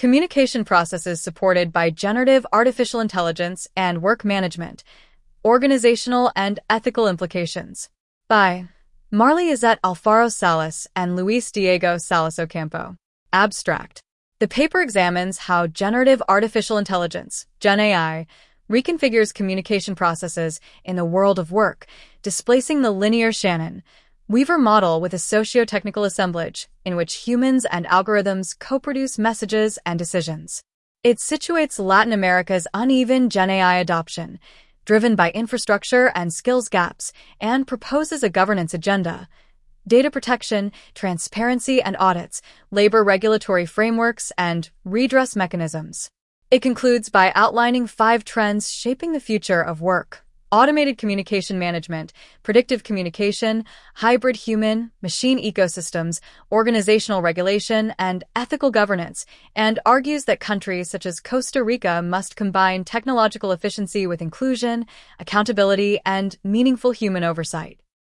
Communication processes supported by generative artificial intelligence and work management, organizational and ethical implications. By Marley Izet Alfaro Salas and Luis Diego Salas Ocampo. Abstract. The paper examines how generative artificial intelligence, Gen AI, reconfigures communication processes in the world of work, displacing the linear Shannon-Weaver model with a socio-technical assemblage in which humans and algorithms co-produce messages and decisions. It situates Latin America's uneven Gen AI adoption, driven by infrastructure and skills gaps, and proposes a governance agenda: data protection, transparency and audits, labor regulatory frameworks, and redress mechanisms. It concludes by outlining 5 trends shaping the future of work: automated communication management, predictive communication, hybrid human-machine ecosystems, organizational regulation, and ethical governance, and argues that countries such as Costa Rica must combine technological efficiency with inclusion, accountability, and meaningful human oversight.